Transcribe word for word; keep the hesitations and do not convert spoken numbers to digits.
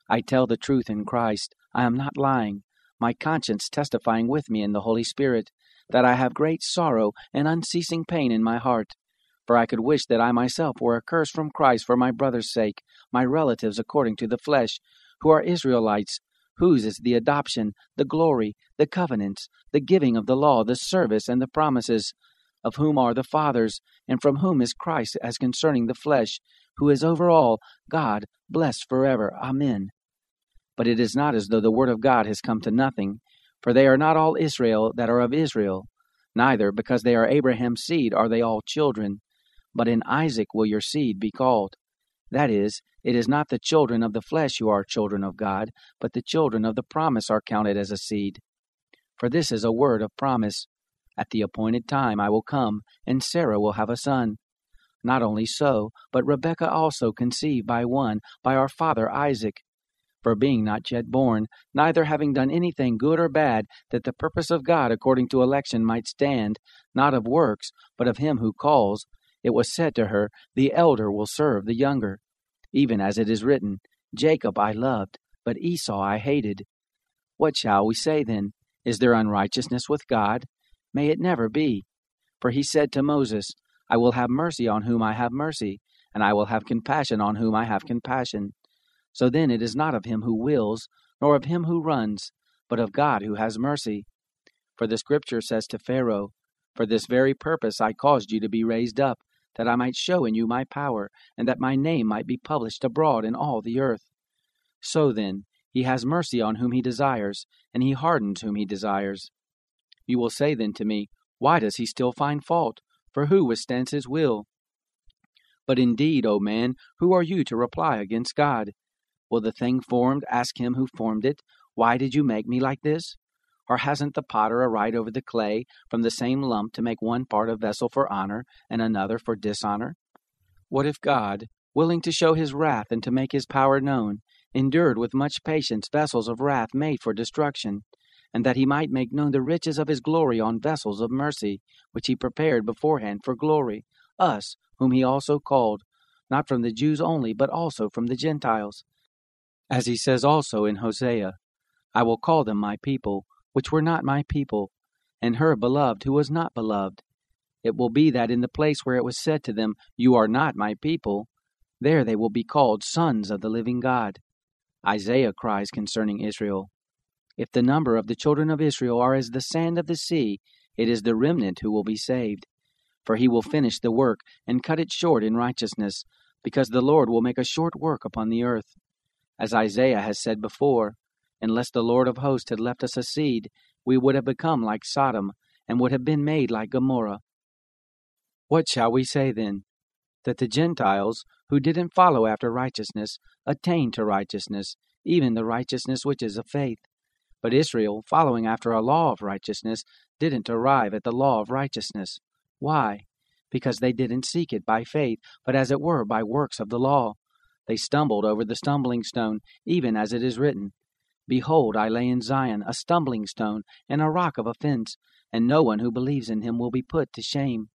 I tell the truth in Christ. I am not lying, my conscience testifying with me in the Holy Spirit, that I have great sorrow and unceasing pain in my heart. For I could wish that I myself were accursed from Christ for my brothers' sake, my relatives according to the flesh, who are Israelites, whose is the adoption, the glory, the covenants, the giving of the law, the service, and the promises, of whom are the fathers, and from whom is Christ as concerning the flesh, who is over all, God, blessed forever. Amen. But it is not as though the word of God has come to nothing, for they are not all Israel that are of Israel, neither, because they are Abraham's seed, are they all children. But in Isaac will your seed be called. That is, it is not the children of the flesh who are children of God, but the children of the promise are counted as a seed. For this is a word of promise. At the appointed time I will come, and Sarah will have a son. Not only so, but Rebekah also conceived by one, by our father Isaac. For being not yet born, neither having done anything good or bad, that the purpose of God according to election might stand, not of works, but of him who calls, it was said to her, The elder will serve the younger. Even as it is written, Jacob I loved, but Esau I hated. What shall we say then? Is there unrighteousness with God? May it never be. For he said to Moses, I will have mercy on whom I have mercy, and I will have compassion on whom I have compassion. So then it is not of him who wills, nor of him who runs, but of God who has mercy. For the Scripture says to Pharaoh, For this very purpose I caused you to be raised up, that I might show in you my power, and that my name might be published abroad in all the earth. So then, he has mercy on whom he desires, and he hardens whom he desires. You will say then to me, Why does he still find fault? For who withstands his will? But indeed, O man, who are you to reply against God? Will the thing formed ask him who formed it, Why did you make me like this? Or hasn't the potter a right over the clay from the same lump to make one part a vessel for honor and another for dishonor? What if God, willing to show his wrath and to make his power known, endured with much patience vessels of wrath made for destruction, and that he might make known the riches of his glory on vessels of mercy, which he prepared beforehand for glory, us, whom he also called, not from the Jews only, but also from the Gentiles? As he says also in Hosea, I will call them my people, which were not my people, and her beloved who was not beloved. It will be that in the place where it was said to them, You are not my people, there they will be called sons of the living God. Isaiah cries concerning Israel, If the number of the children of Israel are as the sand of the sea, it is the remnant who will be saved. For he will finish the work and cut it short in righteousness, because the Lord will make a short work upon the earth. As Isaiah has said before, Unless the Lord of hosts had left us a seed, we would have become like Sodom, and would have been made like Gomorrah. What shall we say then? That the Gentiles, who didn't follow after righteousness, attained to righteousness, even the righteousness which is of faith. But Israel, following after a law of righteousness, didn't arrive at the law of righteousness. Why? Because they didn't seek it by faith, but as it were by works of the law. They stumbled over the stumbling stone, even as it is written, Behold, I lay in Zion a stumbling stone and a rock of offense, and no one who believes in him will be put to shame.